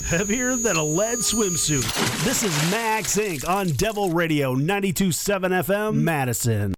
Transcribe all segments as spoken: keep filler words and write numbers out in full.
heavier than a lead swimsuit. This is Max Incorporated on Devil Radio ninety-two point seven F M, Madison.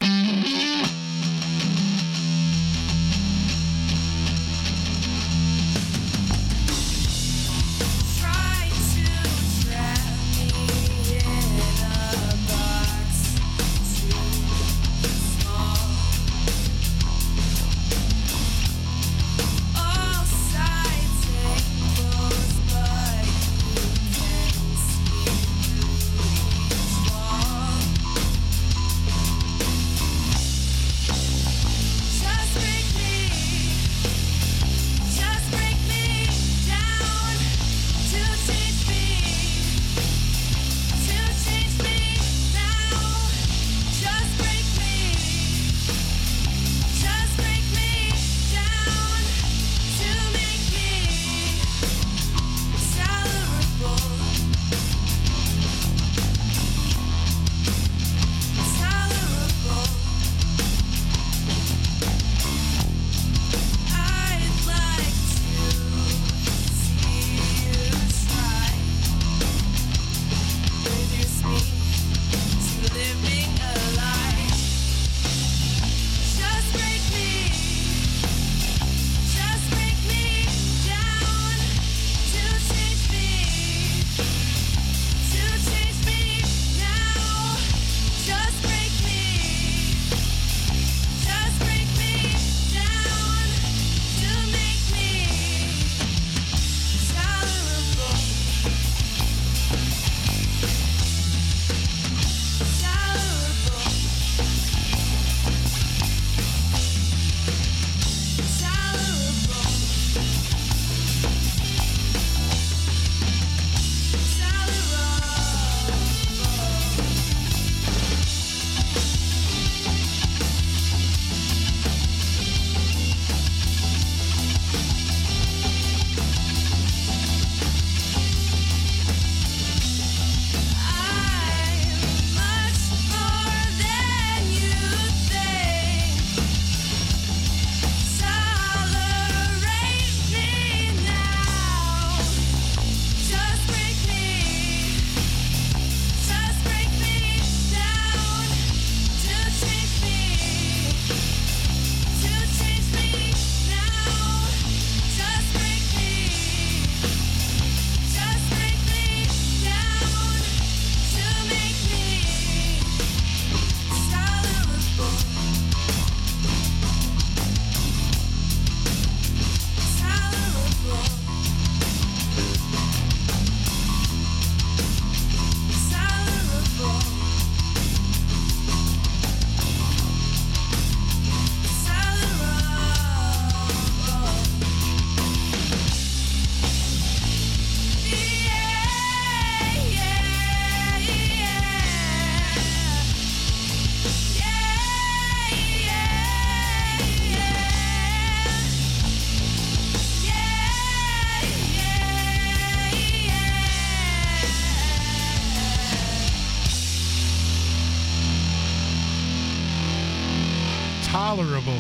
Tolerable.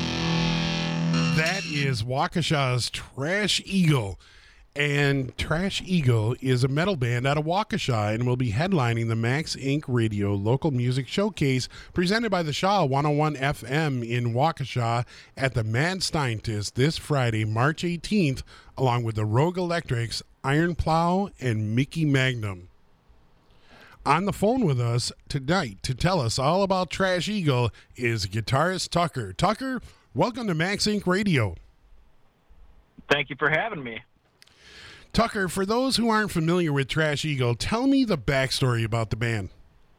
That is Waukesha's Trash Eagle. And Trash Eagle is a metal band out of Waukesha and will be headlining the Max Incorporated Radio Local Music Showcase presented by the Shaw one oh one F M in Waukesha at the Mad Scientist this Friday, March eighteenth, along with the Rogue Electrics, Iron Plow, and Mickey Magnum. On the phone with us tonight to tell us all about Trash Eagle is guitarist Tucker. Tucker, welcome to Max Incorporated Radio. Thank you for having me. Tucker, for those who aren't familiar with Trash Eagle, tell me the backstory about the band.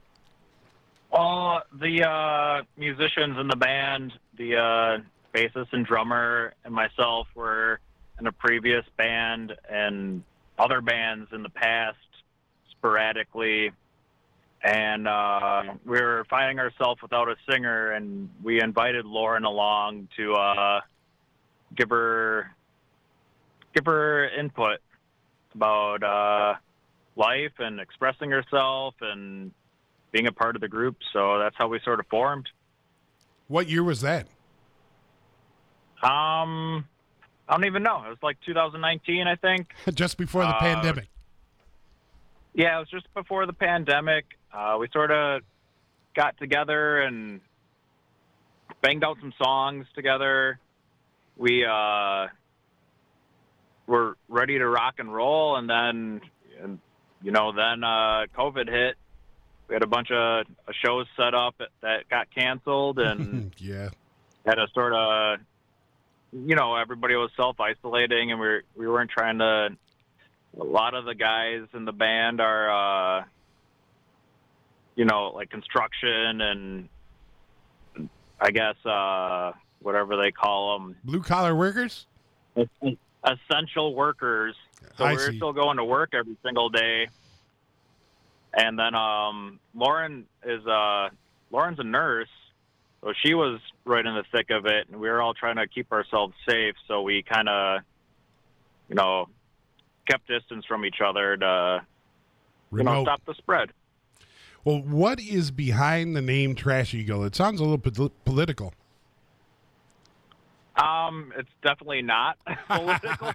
Uh, the uh, musicians in the band, the uh, bassist and drummer, and myself were in a previous band and other bands in the past sporadically. And uh, we were finding ourselves without a singer, and we invited Lauren along to uh, give her give her input about uh, life and expressing herself and being a part of the group. So that's how we sort of formed. What year was that? Um, I don't even know. It was like two thousand nineteen, I think. Just before the Uh, pandemic. Yeah, it was just before the pandemic. Uh, we sort of got together and banged out some songs together. We uh, were ready to rock and roll, and then, and, you know, then uh, COVID hit. We had a bunch of shows set up that got canceled, and yeah. had to sort of, you know, everybody was self-isolating, and we were, we weren't trying to. A lot of the guys in the band are, uh, you know, like construction and I guess uh, whatever they call them. Blue collar workers? Essential workers. So I we were see. still going to work every single day. And then um, Lauren is uh, Lauren's a nurse, so she was right in the thick of it, and we were all trying to keep ourselves safe. So we kind of, you know, kept distance from each other to, you know, Remote. stop the spread. Well, what is behind the name Trash Eagle? It sounds a little pol- political. Um, it's definitely not political.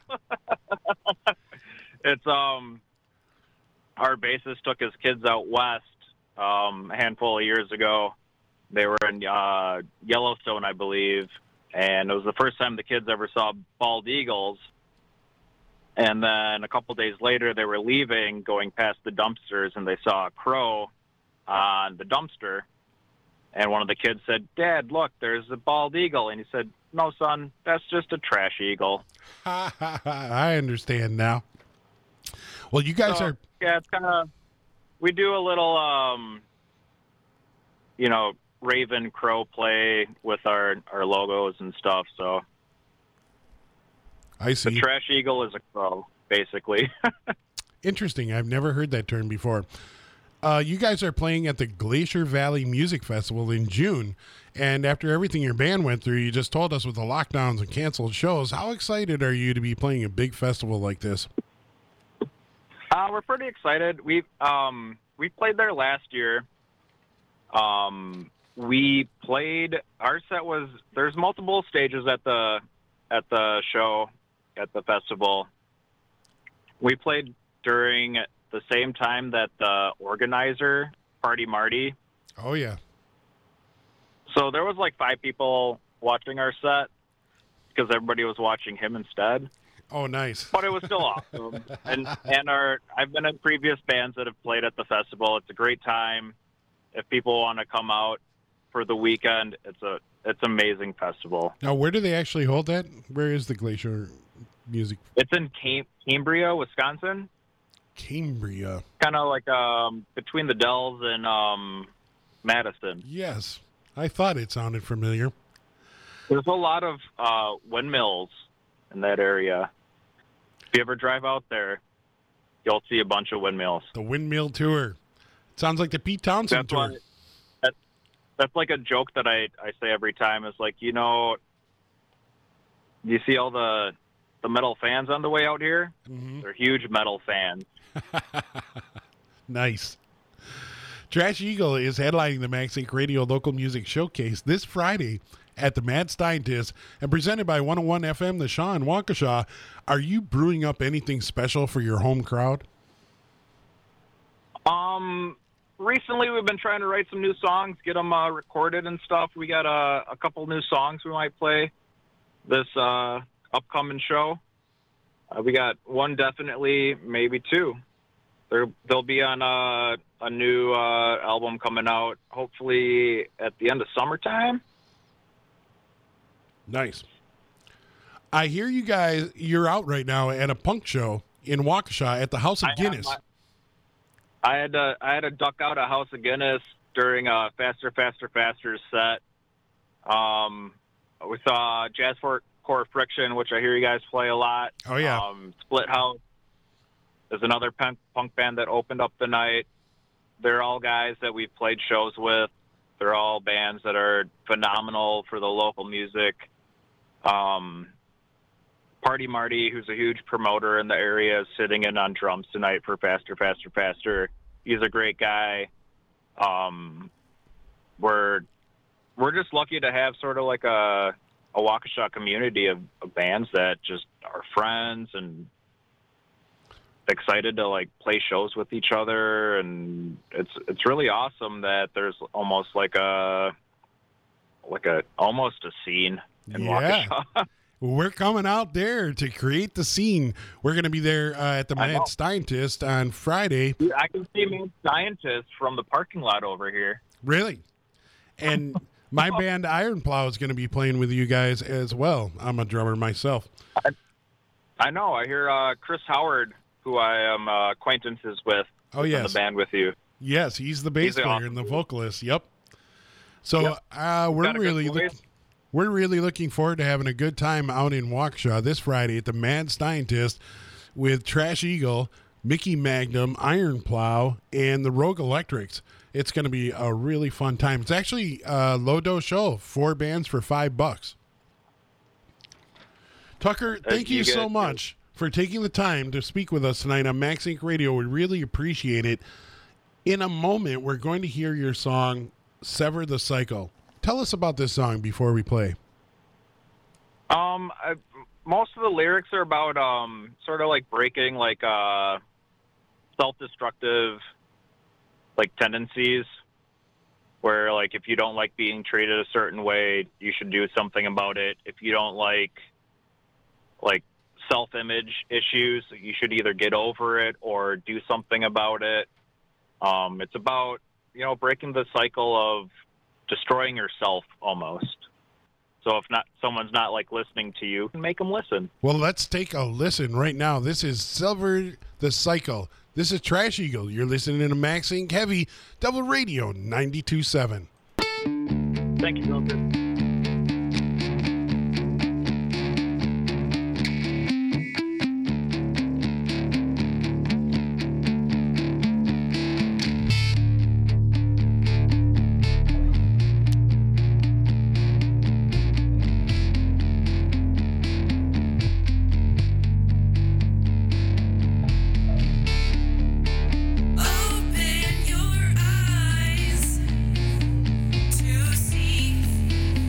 It's um, our bassist took his kids out west um, a handful of years ago. They were in uh, Yellowstone, I believe, and it was the first time the kids ever saw bald eagles. And then a couple days later, they were leaving, going past the dumpsters, and they saw a crow on the dumpster. And one of the kids said, "Dad, look, there's a bald eagle." And he said, "No, son, that's just a trash eagle." I understand now. Well, you guys So, are... yeah, it's kind of, we do a little, um, you know, raven crow play with our, our logos and stuff. So I the see. trash eagle is a crow, basically. Interesting. I've never heard that term before. Uh, you guys are playing at the Glacier Valley Music Festival in June. And after everything your band went through, you just told us with the lockdowns and canceled shows, how excited are you to be playing a big festival like this? Uh, we're pretty excited. We um we played there last year. Um, we played. Our set was there's multiple stages at the at the show at the festival. We played during the same time that the organizer, Party Marty. Oh, yeah. So there was like five people watching our set because everybody was watching him instead. Oh, nice. But it was still awesome. And and our I've been in previous bands that have played at the festival. It's a great time. If people want to come out for the weekend, it's a it's an amazing festival. Now, where do they actually hold that? Where is the Glacier Music? It's in Cam- Cambria, Wisconsin. Cambria. Kind of like um, between the Dells and um, Madison. Yes. I thought it sounded familiar. There's a lot of uh, windmills in that area. If you ever drive out there, you'll see a bunch of windmills. The Windmill Tour. Sounds like the Pete Townsend That's Tour. why, that, that's like a joke that I, I say every time. It's like, you know, you see all the the metal fans on the way out here? Mhm. They're huge metal fans. Nice. Trash Eagle is headlining the Max Inc Radio Local Music Showcase this Friday at the Mad Scientist and presented by one oh one F M, The Shaw in Waukesha. Are you brewing up anything special for your home crowd? Um, recently we've been trying to write some new songs, get them uh, recorded and stuff. We got a, a couple new songs we might play this uh, upcoming show. Uh, we got one definitely, maybe two. They're, they'll be on a, a new uh, album coming out, hopefully at the end of summertime. Nice. I hear you guys, you're out right now at a punk show in Waukesha at the House of I have Guinness. my- I had to I had to duck out of House of Guinness during a Faster, Faster, Faster set. Um, we saw Jazz for Core Friction, which I hear you guys play a lot. Oh, yeah. Um, Split House is another punk, punk band that opened up the night. They're all guys that we've played shows with. They're all bands that are phenomenal for the local music. Um, Party Marty, who's a huge promoter in the area, is sitting in on drums tonight for Faster, Faster, Faster. He's a great guy. Um, we're we're just lucky to have sort of like a a Waukesha community of, of bands that just are friends and excited to like play shows with each other, and it's it's really awesome that there's almost like a like a almost a scene in Yeah. Waukesha. We're coming out there to create the scene. We're going to be there uh, at the I know. Mad Scientist on Friday. I can see Mad Scientist from the parking lot over here. Really? And my band Iron Plow is going to be playing with you guys as well. I'm a drummer myself. I, I know. I hear uh, Chris Howard, who I am uh, acquaintances with, Oh, is in yes. the band with you. Yes, he's the bass He's player awesome. and the vocalist. Yep. So Yep. uh, we're Got a good really voice. look, we're really looking forward to having a good time out in Waukesha this Friday at the Mad Scientist with Trash Eagle, Mickey Magnum, Iron Plow, and the Rogue Electrics. It's going to be a really fun time. It's actually a low dose show, four bands for five bucks. Tucker, Uh, thank you, you so guys- much for taking the time to speak with us tonight on Max Inc Radio. We really appreciate it. In a moment, we're going to hear your song, Sever the Cycle. Tell us about this song before we play. Um, I, most of the lyrics are about um, sort of like breaking like uh, self-destructive like tendencies, where like if you don't like being treated a certain way, you should do something about it. If you don't like like self-image issues, you should either get over it or do something about it. Um, it's about, you know, breaking the cycle of destroying yourself almost. So if not, someone's not like listening to you, make them listen. Well, let's take a listen right now. This is Sever the Cycle. This is Trash Eagle. You're listening to Max Inc Heavy, Double Radio ninety-two point seven. Thank you, Mildred. Open your eyes to see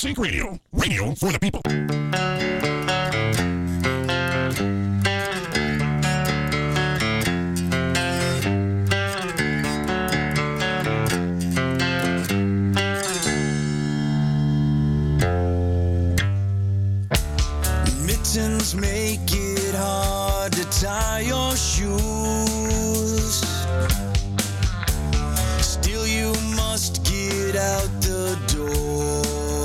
Inc Radio. Radio for the people. Mittens make it hard to tie your shoes. Still you must get out the door.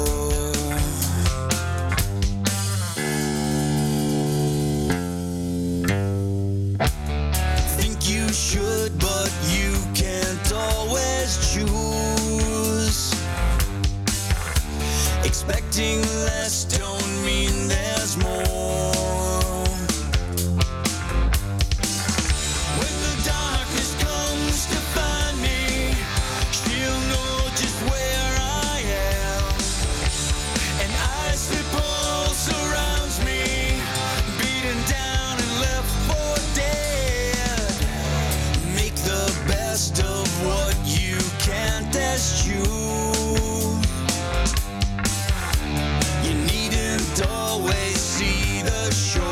Think you should, but you can't always choose. Expecting less don't mean there's more. When the darkness comes to find me, she'll know just where I am. An icy pole surrounds me, beaten down and left for dead. Make the best of what you can't eschew. You needn't always see the shore.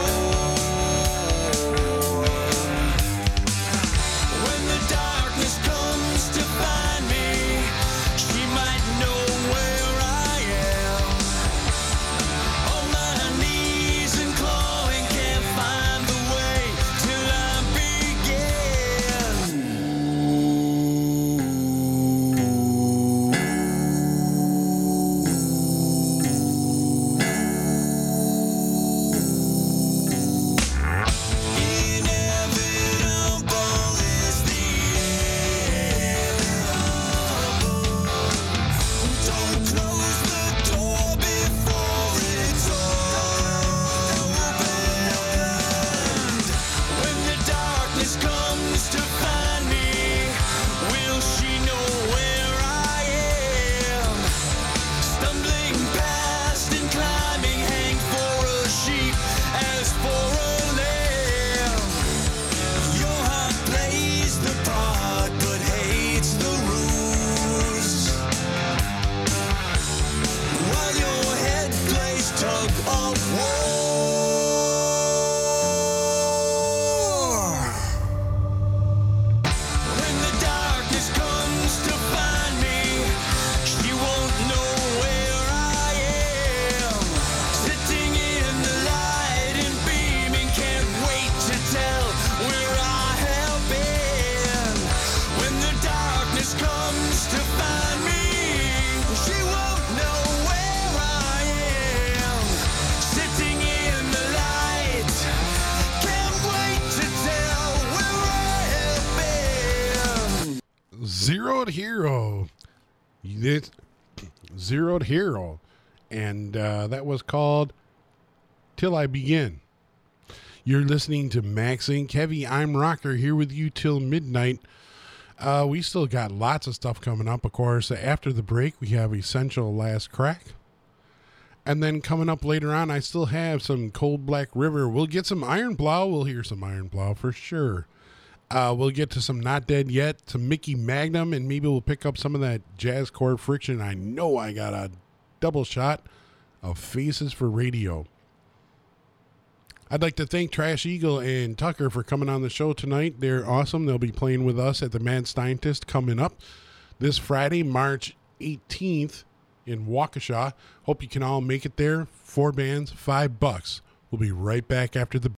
When the darkness comes to find me, she might know where I am. On my knees and clawing, can't find the way till I Inevitable is the inevitable. Don't close the door before it's opened. When the darkness comes to find me, will she know where I am? Stumbling past and climbing, hang for a sheep as for a lamb. Your heart plays the part but hates the ruse, while your head plays tug of war. When the darkness comes to find me, she won't know where I am. Sitting in the light and beaming, can't wait to tell where I have been. When the darkness comes to find me, she won't know where I am. Sitting in the light, can't wait to tell where I have been. Zeroed Hero. This Zeroed Hero. And uh, that was called Till I Begin. You're listening to Max Inc. Heavy, I'm Rocker, here with you till midnight. Uh, we still got lots of stuff coming up, of course. After the break, we have Essential Last Crack. And then coming up later on, I still have some Cold Black River. We'll get some Iron Plow. We'll hear some Iron Plow for sure. Uh, we'll get to some Not Dead Yet, some Mickey Magnum, and maybe we'll pick up some of that jazz chord friction. I know I got a double shot of Faces for Radio. I'd like to thank Trash Eagle and Tucker for coming on the show tonight. They're awesome. They'll be playing with us at the Mad Scientist coming up this Friday, March eighteenth in Waukesha. Hope you can all make it there. Four bands, five bucks. We'll be right back after the